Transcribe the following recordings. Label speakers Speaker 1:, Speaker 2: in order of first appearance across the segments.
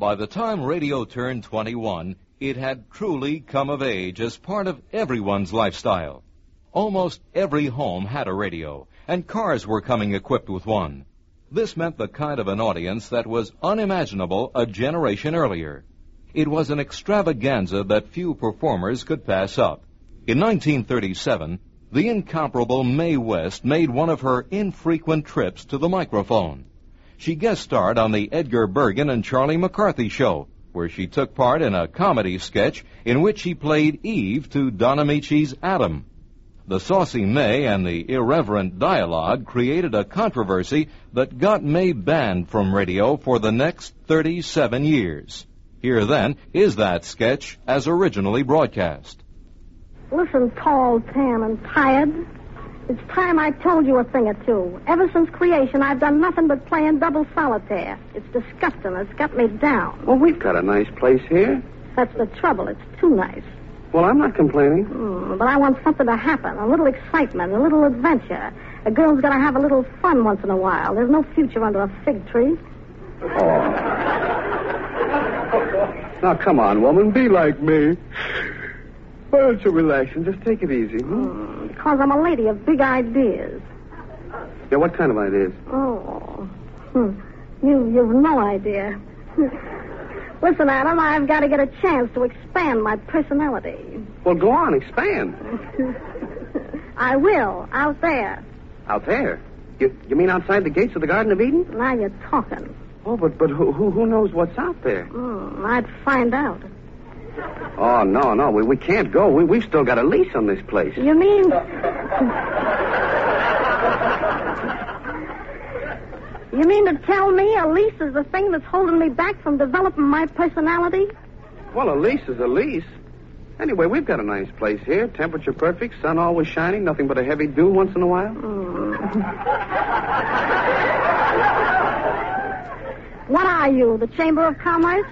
Speaker 1: By the time radio turned 21, it had truly come of age as part of everyone's lifestyle. Almost every home had a radio, and cars were coming equipped with one. This meant the kind of an audience that was unimaginable a generation earlier. It was an extravaganza that few performers could pass up. In 1937, the incomparable Mae West made one of her infrequent trips to the microphone. She guest starred on the Edgar Bergen and Charlie McCarthy show, where she took part in a comedy sketch in which she played Eve to Don Amici's Adam. The saucy Mae and the irreverent dialogue created a controversy that got Mae banned from radio for the next 37 years. Here, then, is that sketch as originally broadcast.
Speaker 2: Listen, tall, tan, and tired. It's time I told you a thing or two. Ever since creation, I've done nothing but playing double solitaire. It's disgusting. It's got me down.
Speaker 3: Well, we've got a nice place here.
Speaker 2: That's the trouble. It's too nice.
Speaker 3: Well, I'm not complaining.
Speaker 2: But I want something to happen, a little excitement, a little adventure. A girl's got to have a little fun once in a while. There's no future under a fig tree.
Speaker 3: Oh. Now, come on, woman. Be like me. Why don't you relax and just take it easy?
Speaker 2: Because I'm a lady of big ideas.
Speaker 3: Yeah, what kind of ideas?
Speaker 2: Oh. You've no idea. Listen, Adam, I've got to get a chance to expand my personality.
Speaker 3: Well, go on, expand.
Speaker 2: I will, out there.
Speaker 3: Out there? You mean outside the gates of the Garden of Eden?
Speaker 2: Now you're talking.
Speaker 3: Oh, but who knows what's out there?
Speaker 2: I'd find out.
Speaker 3: Oh, no, we can't go. We've still got a lease on this place.
Speaker 2: You mean... You mean to tell me a lease is the thing that's holding me back from developing my personality?
Speaker 3: Well, a lease is a lease. Anyway, we've got a nice place here. Temperature perfect, sun always shining, nothing but a heavy dew once in a while.
Speaker 2: What are you, the Chamber of Commerce?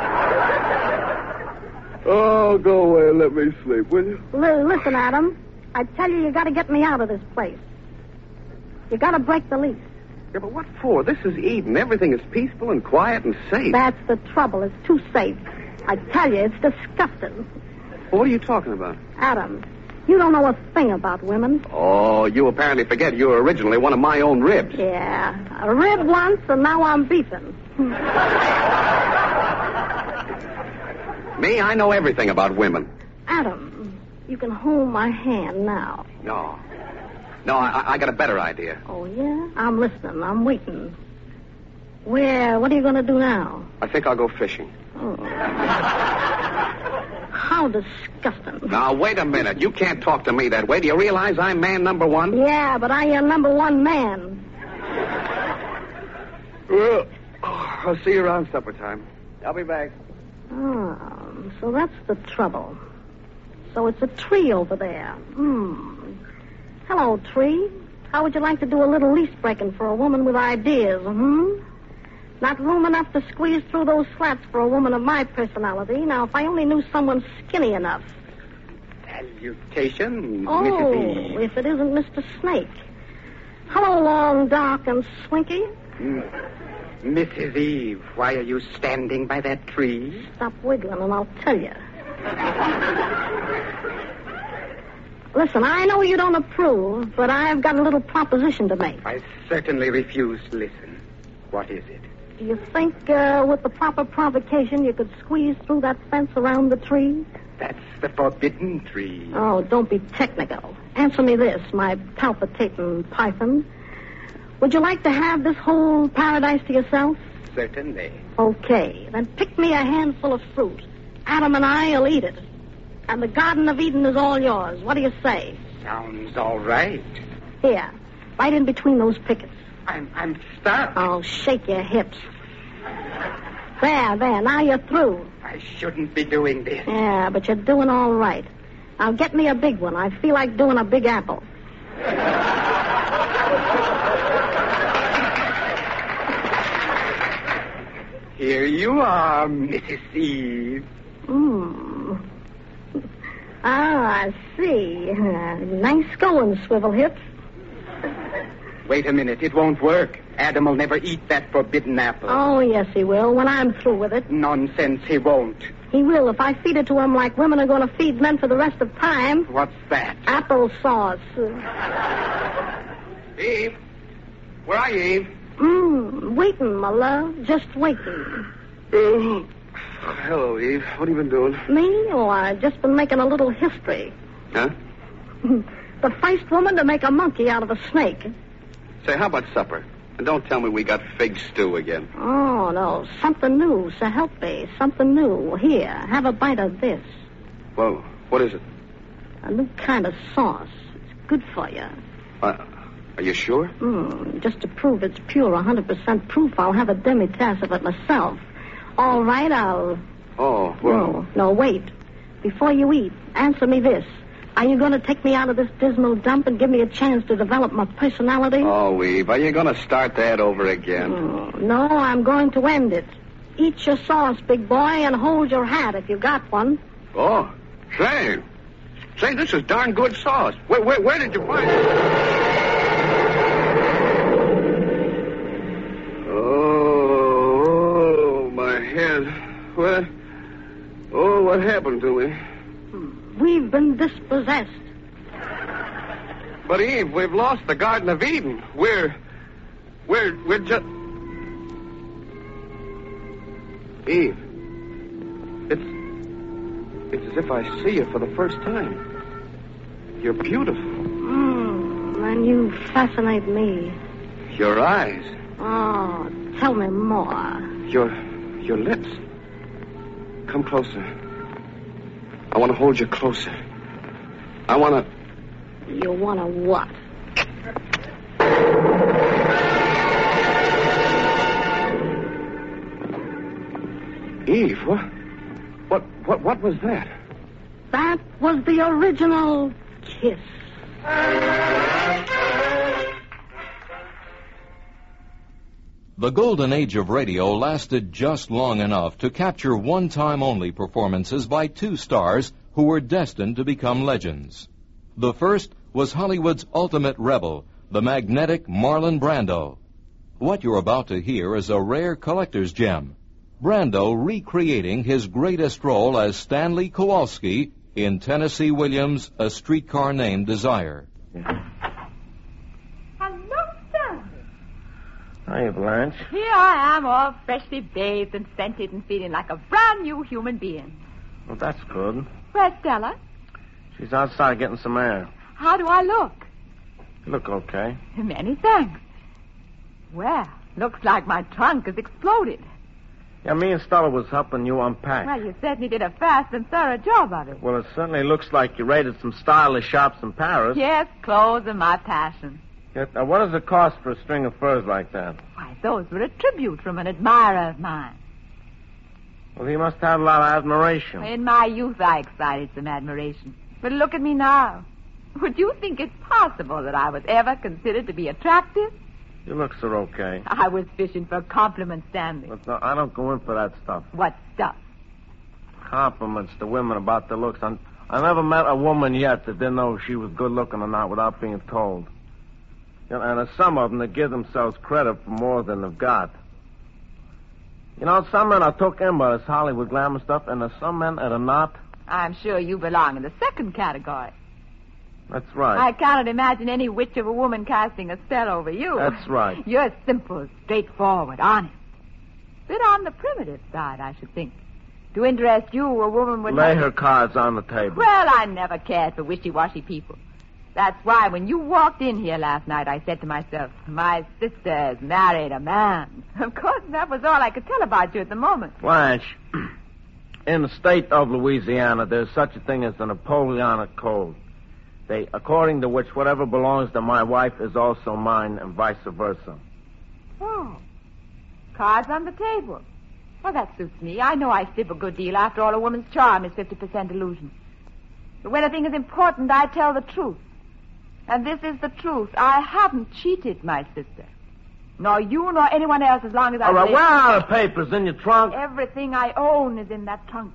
Speaker 3: Oh, go away and let me sleep, will you?
Speaker 2: Listen, Adam. I tell you got to get me out of this place. You got to break the lease.
Speaker 3: Yeah, but what for? This is Eden. Everything is peaceful and quiet and safe.
Speaker 2: That's the trouble. It's too safe. I tell you, it's disgusting.
Speaker 3: Well, what are you talking about?
Speaker 2: Adam, you don't know a thing about women.
Speaker 3: Oh, you apparently forget you were originally one of my own ribs.
Speaker 2: Yeah, a rib once, and now I'm beefing.
Speaker 3: Me, I know everything about women.
Speaker 2: Adam, you can hold my hand now.
Speaker 3: No, I got a better idea.
Speaker 2: Oh, yeah? I'm listening. I'm waiting. What are you going to do now?
Speaker 3: I think I'll go fishing.
Speaker 2: Oh. How disgusting.
Speaker 3: Now, wait a minute. You can't talk to me that way. Do you realize I'm man number one?
Speaker 2: Yeah, but I am number one man.
Speaker 3: Well, I'll see you around supper time. I'll be back.
Speaker 2: Oh, so that's the trouble. So it's a tree over there. Hello, tree. How would you like to do a little lease breaking for a woman with ideas, Not room enough to squeeze through those slats for a woman of my personality. Now, if I only knew someone skinny enough.
Speaker 3: Salutations,
Speaker 2: Oh,
Speaker 3: Mrs. Eve.
Speaker 2: if it isn't Mr. Snake. Hello, long, dark, and slinky.
Speaker 4: Mrs. Eve, why are you standing by that tree?
Speaker 2: Stop wiggling and I'll tell you. Listen, I know you don't approve, but I've got a little proposition to make.
Speaker 4: I certainly refuse to listen. What is it?
Speaker 2: Do you think with the proper provocation you could squeeze through that fence around the tree?
Speaker 4: That's the forbidden tree.
Speaker 2: Oh, don't be technical. Answer me this, my palpitating python. Would you like to have this whole paradise to yourself?
Speaker 4: Certainly.
Speaker 2: Okay, then pick me a handful of fruit. Adam and I'll eat it. And the Garden of Eden is all yours. What do you say?
Speaker 4: Sounds all right.
Speaker 2: Here, right in between those pickets.
Speaker 4: I'm stuck.
Speaker 2: Oh, shake your hips. There, now you're through.
Speaker 4: I shouldn't be doing this.
Speaker 2: Yeah, but you're doing all right. Now get me a big one. I feel like doing a big apple.
Speaker 4: Here you are, Mrs. Eve.
Speaker 2: I see. Nice going, swivel hips.
Speaker 4: Wait a minute. It won't work. Adam will never eat that forbidden apple.
Speaker 2: Oh, yes, he will, when I'm through with it.
Speaker 4: Nonsense, he won't.
Speaker 2: He will if I feed it to him like women are going to feed men for the rest of time.
Speaker 4: What's that?
Speaker 2: Applesauce.
Speaker 3: Eve? Where are you, Eve?
Speaker 2: Waiting, my love. Just waiting.
Speaker 3: Hello, Eve. What have you been doing?
Speaker 2: Me? Oh, I've just been making a little history.
Speaker 3: Huh?
Speaker 2: The first woman to make a monkey out of a snake.
Speaker 3: Say, how about supper? And don't tell me we got fig stew again.
Speaker 2: Oh, no. Something new, so help me. Something new. Here, have a bite of this.
Speaker 3: Well, what is it?
Speaker 2: A new kind of sauce. It's good for you.
Speaker 3: Are you sure?
Speaker 2: Just to prove it's pure, 100% proof, I'll have a demi-tasse of it myself. All right, I'll...
Speaker 3: Oh, well...
Speaker 2: No, wait. Before you eat, answer me this. Are you going to take me out of this dismal dump and give me a chance to develop my personality?
Speaker 3: Oh, Eve, are you going to start that over again?
Speaker 2: No, I'm going to end it. Eat your sauce, big boy, and hold your hat if you got one.
Speaker 3: Oh, say, this is darn good sauce. Where did you find it? Oh, my head. What happened to me?
Speaker 2: We've been dispossessed.
Speaker 3: But, Eve, we've lost the Garden of Eden. We're just... Eve, it's as if I see you for the first time. You're beautiful.
Speaker 2: And you fascinate me.
Speaker 3: Your eyes.
Speaker 2: Oh, tell me more.
Speaker 3: Your lips. Come closer. I want to hold you closer. I want to...
Speaker 2: You want to what?
Speaker 3: Eve, what was that?
Speaker 2: That was the original kiss.
Speaker 1: The golden age of radio lasted just long enough to capture one-time-only performances by two stars who were destined to become legends. The first was Hollywood's ultimate rebel, the magnetic Marlon Brando. What you're about to hear is a rare collector's gem. Brando recreating his greatest role as Stanley Kowalski in Tennessee Williams' A Streetcar Named Desire.
Speaker 5: Hiya, Blanche.
Speaker 6: Here I am, all freshly bathed and scented and feeling like a brand new human being.
Speaker 5: Well, that's good.
Speaker 6: Where's Stella?
Speaker 5: She's outside getting some air.
Speaker 6: How do I look?
Speaker 5: You look okay.
Speaker 6: Many thanks. Well, looks like my trunk has exploded.
Speaker 5: Yeah, me and Stella was helping you unpack.
Speaker 6: Well, you certainly did a fast and thorough job of it.
Speaker 5: Well, it certainly looks like you raided some stylish shops in Paris.
Speaker 6: Yes, clothes are my passion.
Speaker 5: Yeah, now, what does it cost for a string of furs like that?
Speaker 6: Why, those were a tribute from an admirer of mine.
Speaker 5: Well, you must have a lot of admiration.
Speaker 6: In my youth, I excited some admiration. But look at me now. Would you think it's possible that I was ever considered to be attractive?
Speaker 5: Your looks are okay.
Speaker 6: I was fishing for compliments, Stanley.
Speaker 5: But no, I don't go in for that stuff.
Speaker 6: What stuff?
Speaker 5: Compliments to women about their looks. I never met a woman yet that didn't know if she was good looking or not without being told. You know, and there's some of them that give themselves credit for more than they've got. You know, some men are took in by this Hollywood glamour stuff, and there's some men that are not.
Speaker 6: I'm sure you belong in the second category.
Speaker 5: That's right.
Speaker 6: I cannot imagine any witch of a woman casting a spell over you.
Speaker 5: That's right.
Speaker 6: You're simple, straightforward, honest. Bit on the primitive side, I should think. To interest you, a woman would...
Speaker 5: Lay her cards on the table.
Speaker 6: Well, I never cared for wishy-washy people. That's why when you walked in here last night, I said to myself, my sister has married a man. Of course, that was all I could tell about you at the moment.
Speaker 5: Blanche, in the state of Louisiana, there's such a thing as the Napoleonic Code. According to which whatever belongs to my wife is also mine and vice versa.
Speaker 6: Oh. Cards on the table. Well, that suits me. I know I slip a good deal. After all, a woman's charm is 50% illusion. But when a thing is important, I tell the truth. And this is the truth. I haven't cheated my sister. Nor you nor anyone else as long as I
Speaker 5: All right,
Speaker 6: live.
Speaker 5: where are the papers? In your trunk?
Speaker 6: Everything I own is in that trunk.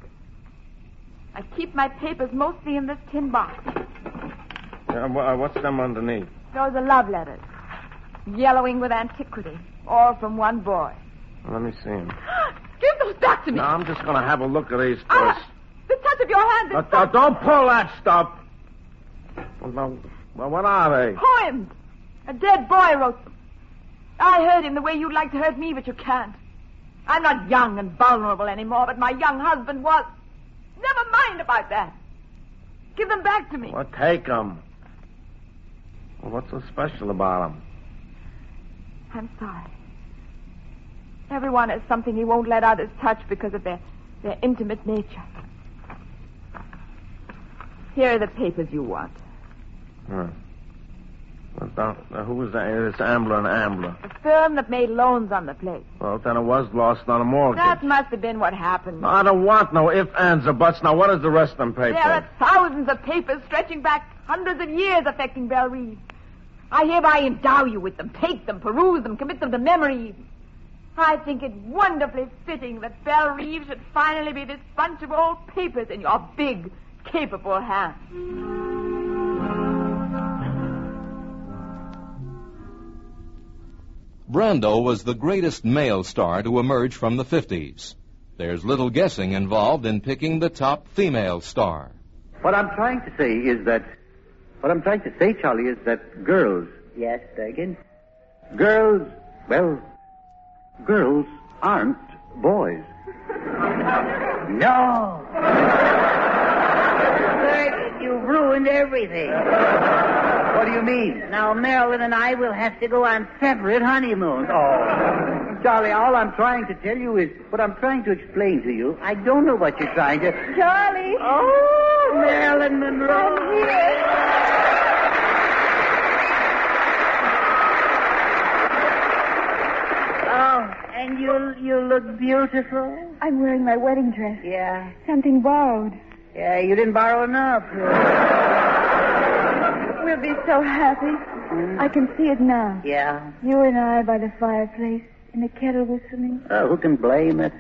Speaker 6: I keep my papers mostly in this tin box.
Speaker 5: What's them underneath?
Speaker 6: Those are love letters. yellowing with antiquity, all from one boy.
Speaker 5: Let me see him.
Speaker 6: Give those back to me.
Speaker 5: No, I'm just going to have a look at these
Speaker 6: Ah,
Speaker 5: first.
Speaker 6: the touch of your hand is
Speaker 5: Don't pull that stuff. Well, what are they?
Speaker 6: poems. A dead boy wrote them. I heard him the way you'd like to hurt me, but you can't. I'm not young and vulnerable anymore, but my young husband was. Never mind about that. Give them back to me.
Speaker 5: Well, take them. Well, what's so special about them?
Speaker 6: I'm sorry. Everyone has something he won't let others touch because of their intimate nature. Here are the papers you want.
Speaker 5: Huh. Who was that? It's Ambler and Ambler.
Speaker 6: The firm that made loans on the place.
Speaker 5: Well, then it was lost on a mortgage.
Speaker 6: That must have been what happened.
Speaker 5: No, I don't want no ifs, ands, or buts. Now, what is the rest of them papers?
Speaker 6: There are thousands of papers stretching back hundreds of years affecting Belle Reeve. I hereby endow you with them. Take them, peruse them, commit them to memory. I think it wonderfully fitting that Belle Reeve should finally be this bunch of old papers in your big, capable hands.
Speaker 1: Brando was the greatest male star to emerge from the 50s. There's little guessing involved in picking the top female star.
Speaker 7: What I'm trying to say, Charlie, is that girls... Yes, Dagan? Girls aren't boys.
Speaker 8: No. Bert, you've ruined everything.
Speaker 7: What do you mean?
Speaker 8: Now, Marilyn and I will have to go on separate honeymoons.
Speaker 7: Oh, Charlie, all I'm trying to tell you is what I'm trying to explain to you. I don't know what you're trying to...
Speaker 6: Charlie!
Speaker 8: Oh, Marilyn Monroe.
Speaker 6: I'm here.
Speaker 8: Oh, and you look beautiful.
Speaker 9: I'm wearing my wedding dress.
Speaker 8: Yeah.
Speaker 9: Something borrowed.
Speaker 8: Yeah, you didn't borrow enough.
Speaker 9: We'll be so happy. I can see it now.
Speaker 8: Yeah.
Speaker 9: You and I by the fireplace, in the kettle whistling.
Speaker 7: Oh, who can blame it?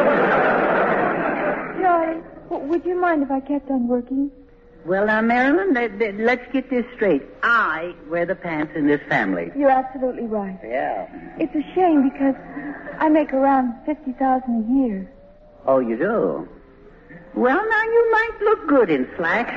Speaker 9: Charlie, would you mind if I kept on working?
Speaker 8: Well, now, Marilyn, let's get this straight. I wear the pants in this family.
Speaker 9: You're absolutely right.
Speaker 8: Yeah.
Speaker 9: It's a shame because I make around $50,000 a year.
Speaker 8: Oh, you do? Well, now, you might look good in slacks.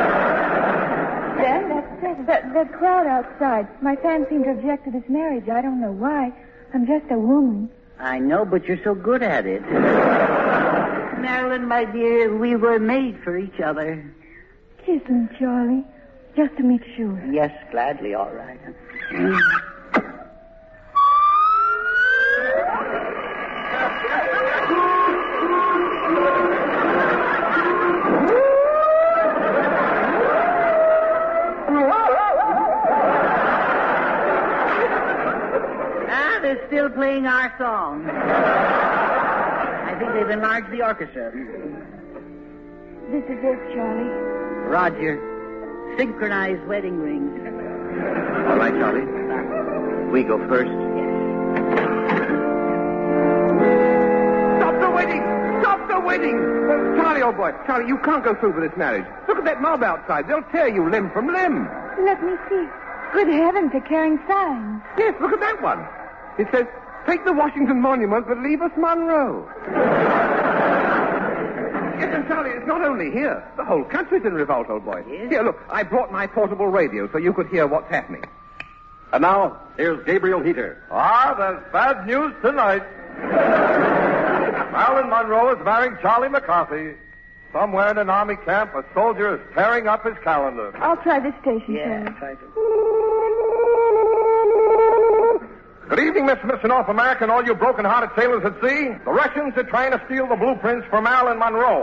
Speaker 9: Then, that crowd outside. My fans seem to object to this marriage. I don't know why. I'm just a woman.
Speaker 8: I know, but you're so good at it. Marilyn, my dear, we were made for each other.
Speaker 9: Kiss me, Charlie, just to make sure.
Speaker 8: Yes, gladly, all right. They're still playing our song. I think they've enlarged the orchestra.
Speaker 9: This is it, Charlie.
Speaker 8: Roger. Synchronized wedding rings.
Speaker 7: All right, Charlie. We go first.
Speaker 3: Stop the wedding! Stop the wedding! Charlie, old boy. Charlie, you can't go through with this marriage. Look at that mob outside. They'll tear you limb from limb.
Speaker 9: Let me see. Good heavens, they're carrying signs.
Speaker 3: Yes, look at that one. It says, take the Washington Monument, but leave us Monroe. Yes, and Charlie, it's not only here. The whole country's in revolt, old boy.
Speaker 8: Yes?
Speaker 3: Here, look, I brought my portable radio so you could hear what's happening.
Speaker 10: And now, here's Gabriel Heater.
Speaker 5: There's bad news tonight. Marilyn Monroe is marrying Charlie McCarthy. Somewhere in an army camp, a soldier is tearing up his calendar.
Speaker 9: I'll try this station,
Speaker 8: Yeah,
Speaker 9: Charlie.
Speaker 8: try to.
Speaker 5: Good evening, Mr. North America and all you broken-hearted sailors at sea. The Russians are trying to steal the blueprints for Marilyn Monroe.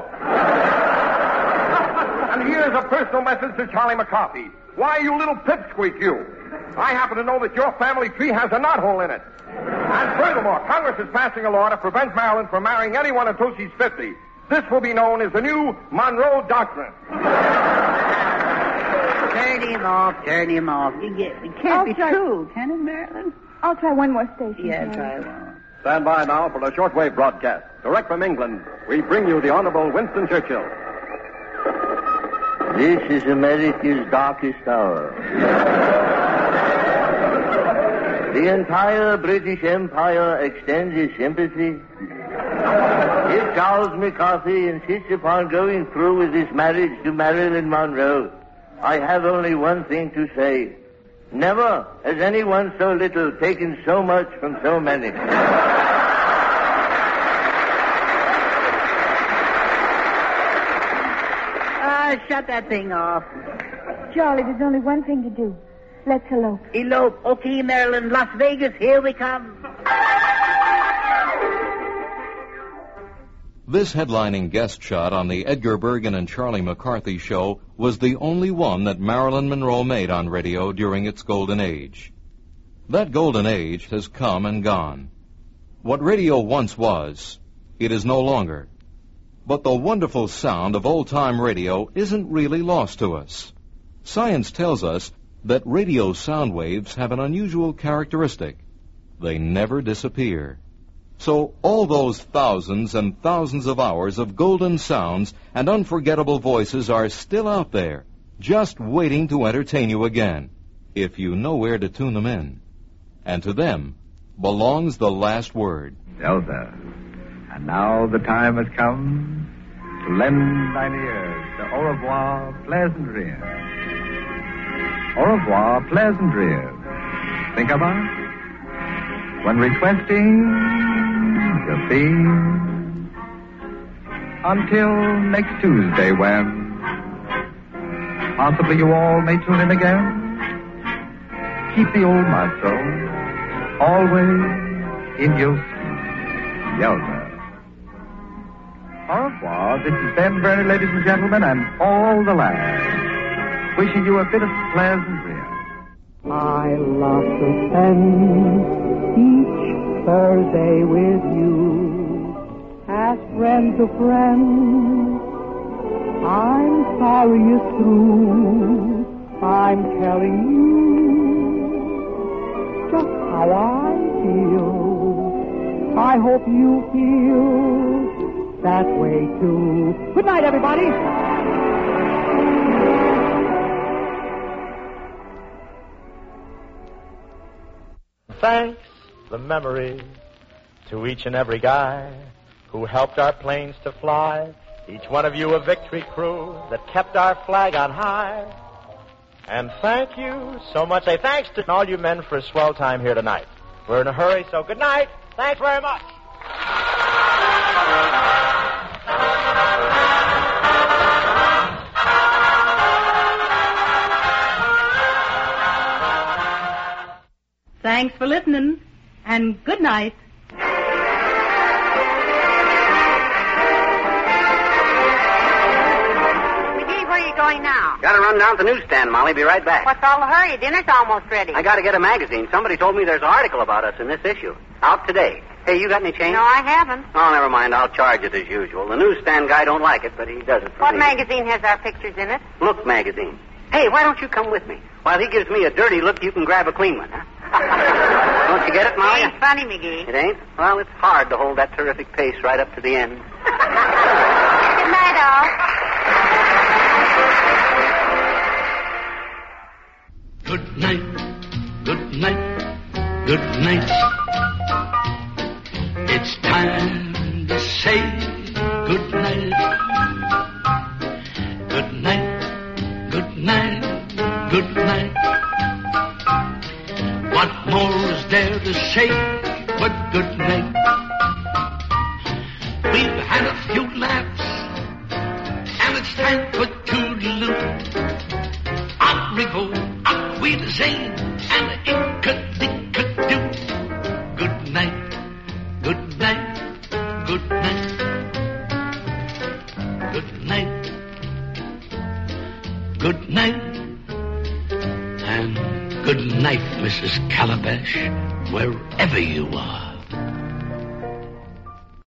Speaker 5: And here's a personal message to Charlie McCarthy. Why, you little pipsqueak, you. I happen to know that your family tree has a knothole in it. And furthermore, Congress is passing a law to prevent Marilyn from marrying anyone until she's 50. This will be known as the new Monroe Doctrine.
Speaker 8: Turn him off. It can't be true, can it, Marilyn?
Speaker 9: I'll try one more station,
Speaker 8: Yeah,
Speaker 9: Charlie.
Speaker 8: try one.
Speaker 10: Stand by now for the shortwave broadcast. Direct from England, we bring you the Honorable Winston Churchill.
Speaker 7: This is America's darkest hour.
Speaker 11: The entire British Empire extends its sympathy. If Charles McCarthy insists upon going through with this marriage to Marilyn Monroe, I have only one thing to say. Never has anyone so little taken so much from so many.
Speaker 8: Shut that thing off.
Speaker 9: Charlie, there's only one thing to do. Let's elope.
Speaker 8: Elope. Okay, Marilyn. Las Vegas, here we come.
Speaker 1: This headlining guest shot on the Edgar Bergen and Charlie McCarthy show was the only one that Marilyn Monroe made on radio during its golden age. That golden age has come and gone. What radio once was, it is no longer. But the wonderful sound of old-time radio isn't really lost to us. Science tells us that radio sound waves have an unusual characteristic. They never disappear. So all those thousands and thousands of hours of golden sounds and unforgettable voices are still out there, just waiting to entertain you again, if you know where to tune them in. And to them belongs the last word.
Speaker 12: Elsa. And now the time has come to lend thine ears to Au revoir, Pleasantria. Au revoir, Pleasantria. Think about it. When requesting your theme. Until next Tuesday when possibly you all may tune in again. Keep the old maestro always in your Yelda. Au revoir. This is Ben Bernie, ladies and gentlemen, and all the lads, wishing you a bit of pleasant dream.
Speaker 13: I love to spend each Thursday with you as friend to friend. I'm sorry it's true. I'm telling you just how I feel. I hope you feel that way too. Good night, everybody.
Speaker 14: Thanks, the memory, to each and every guy who helped our planes to fly. Each one of you a victory crew that kept our flag on high. And thank you so much. Say thanks to all you men for a swell time here tonight. We're in a hurry, so good night. Thanks very much.
Speaker 15: Thanks for listening, and good night.
Speaker 16: McGee, where are you going now?
Speaker 17: Gotta run down to the newsstand, Molly. Be right back.
Speaker 16: What's all the hurry? Dinner's almost ready.
Speaker 17: I gotta get a magazine. Somebody told me there's an article about us in this issue. Out today. Hey, you got any change?
Speaker 16: No, I haven't.
Speaker 17: Oh, never mind. I'll charge it as usual. The newsstand guy don't like it, but he does it for
Speaker 16: What
Speaker 17: me.
Speaker 16: magazine has our pictures in it?
Speaker 17: Look magazine. Hey, why don't you come with me? While he gives me a dirty look, you can grab a clean one, huh? Don't you get it, Molly?
Speaker 16: It ain't funny, McGee.
Speaker 17: It ain't? Well, it's hard to hold that terrific pace right up to the end.
Speaker 16: Good night, all.
Speaker 18: Good night, good night, good night. It's time to say good night. Good night, good night, good night. What more is there to say but good night? We've had a few laughs, and it's time for toodaloo. Au revoir, au wiedersehen, and inkadikadoo. Good night, good night, good night. Good night, good night, and good night, Mrs. Calabash, wherever you are.